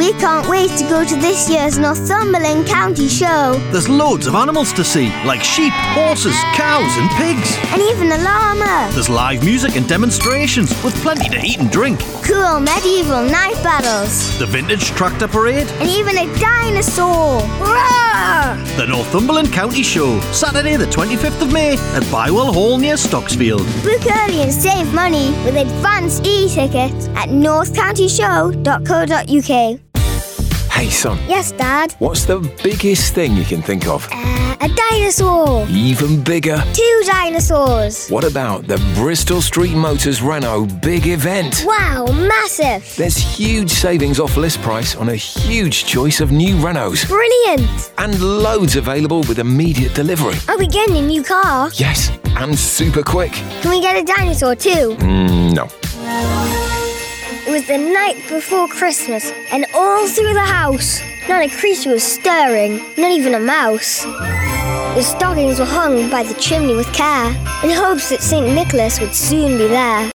We can't wait to go to this year's Northumberland County Show. There's loads of animals to see, like sheep, horses, cows and pigs. And even a llama. There's live music and demonstrations with plenty to eat and drink. Cool medieval knife battles. The vintage tractor parade. And even a dinosaur. Roar! The Northumberland County Show, Saturday the 25th of May at Bywell Hall near Stocksfield. Book early and save money with advance e-tickets at northcountyshow.co.uk. Hey son. Yes, Dad? What's the biggest thing you can think of? A dinosaur. Even bigger? 2 dinosaurs. What about the Bristol Street Motors Renault Big Event? Wow, massive. There's huge savings off list price on a huge choice of new Renaults. Brilliant. And loads available with immediate delivery. Are we getting a new car? Yes, and super quick. Can we get a dinosaur too? No. It was the night before Christmas, and all through the house, not a creature was stirring, not even a mouse. The stockings were hung by the chimney with care, in hopes that St. Nicholas would soon be there.